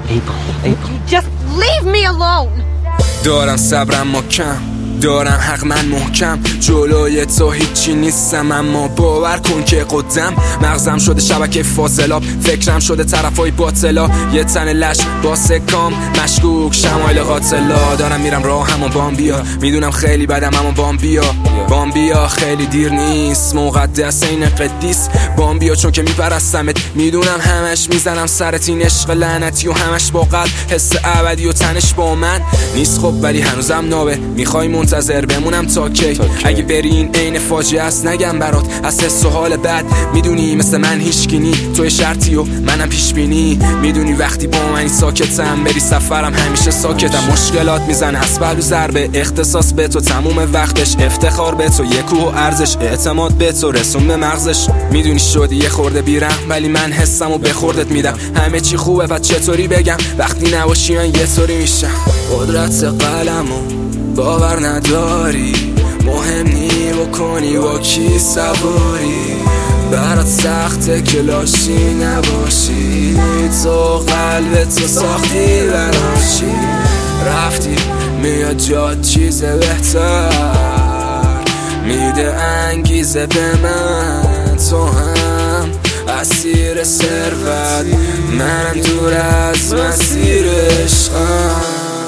April. Just leave me alone. دارم صبرم محکم، دارم حق من محکم، جلوی تو هیچی نیستم، اما باور کن که قدم مغزم شده شبکه فاضلاب، فکرم شده طرفای باطلا، یه تن لش با سکام مشکوک شمایل قاتلا. دارم میرم راه همون بام بیا، میدونم خیلی بدم اما بام بیا خیلی دیر نیست، مقدس این قدیس بام بیا، چون که میپرستمت، میدونم همش میزنم سرت، این عشق لعنتی و همش با قلب حس ابدی و تنش با من نیست. خب ولی هنوزم نابه، میخوای منتظر بمونم تا کی؟ اگه بری این عین فاجعه است نگم برات از حس و حال بد، میدونی مثل من هیچکی توی شرطی و منم پیش بینی، میدونی وقتی با من ساکتم بری سفرم همیشه ساکتم، مشکلات میزنه از پهلو ضربه، اختصاص به تو تموم وقتش، افتخار به تو یه کوه و ارزش، اعتماد به تو رسون به مغزش، میدونی شدی یه خورده بیرم ولی من حسم و به خوردت میدم، همه چی خوبه و چطوری بگم وقتی نباشی من یه طوری میشم. قدرت قلمو باور نداری، مهم نی بکنی با کی سواری، برات سخته که لاشی نباشی، تو قلب تو ساختی براشی، رفتی میاد جاد چیز بهتر، میده انگیزه به من، تو هم اسیر ثروت، منم دور از مسیر عشقم.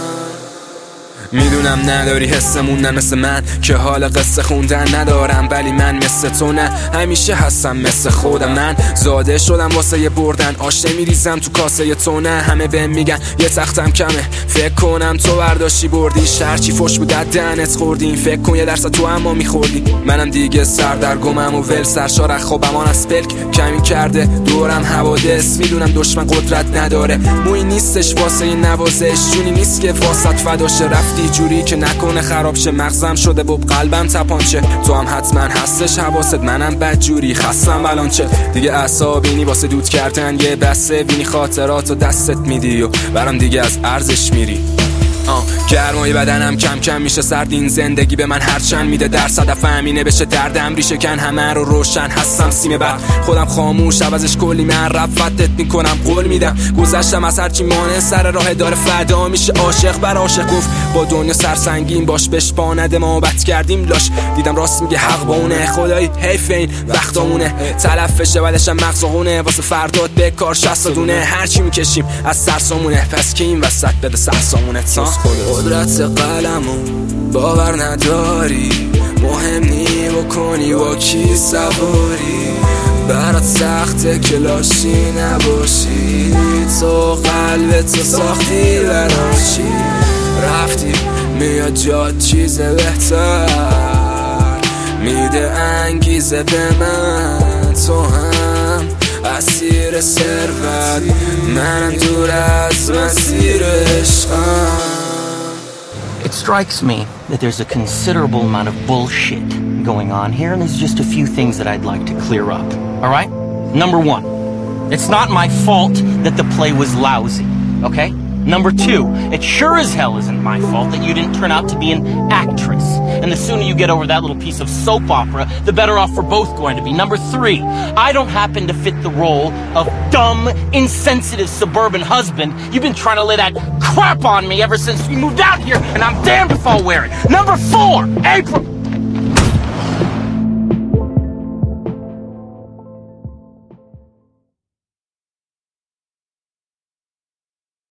میدونم نداری حس موندن مثل من که حال قصه خوندن ندارم، ولی من مثل تو نه، همیشه هستم مثل خودم، من زاده شدم واسه یه بردن، آشه میریزم تو کاسه تو نه، همه بهم میگن یه تختم کمه، فکر کنم تو برداشتی بردی، شرچی فش بود دهنت خوردی، فکر کن یه درصد تو اما میخوردی، منم دیگه سردرگمم و ول سرشار خوابم آن از پلک کمی کرده دورم حوادث، میدونم دشمن قدرت نداره، موی نیستش واسه این نوازش، جونی نیست که واسط فداشه، رفتی جوری که نکنه خراب شه، مغزم شده بوب قلبم تپانچه، تو هم حتما هستش حواست، منم بد جوری خستم ولانچه، دیگه اعصابینی واسه دود کردن یه بسته بینی، خاطراتو دستت میدی و برام دیگه از ارزش میری. گرمای بدنم کم کم میشه سرد، این زندگی به من هرچند میده درصد فهمینه بشه دردم ریشه کن، همه رو روشن هستم سیم بعد خودم خاموش عوضش کلی من رفتت میکنم قول میدم، گذشتم از هرچی مانه سر راه داره فدا میشه، عاشق بر عاشق گفت با دنیا سرسنگین باش، بشپانده ما بد کردیم لاش، دیدم راست میگه حق با اونه، خدایی حیف این وقتامونه، تلف بشه بعدشم مغزونه واسه فردات به کار 60 دونه، هرچی میکشیم از سرسامونه، پس که این وسط بده سرسامونه تا قدرت قلمو باور نداری، مهم نی بکنی با کی سواری، برات سخته که لاشی نباشی، تو قلب تو ساختی براشی، رفتی میاد جاد چیز بهتر، میده انگیزه به من، تو هم اسیر ثروت، منم دور از مسیر عشقم. It strikes me that there's a considerable amount of bullshit going on here, and there's just a few things that I'd like to clear up. All right? Number one, it's not my fault that the play was lousy, okay? Number two, it sure as hell isn't my fault that you didn't turn out to be an actress. And the sooner you get over that little piece of soap opera, the better off we're both going to be. Number three, I don't happen to fit the role of dumb, insensitive suburban husband. You've been trying to lay that crap on me ever since we moved out here, and I'm damned if I'll wear it. Number four, April...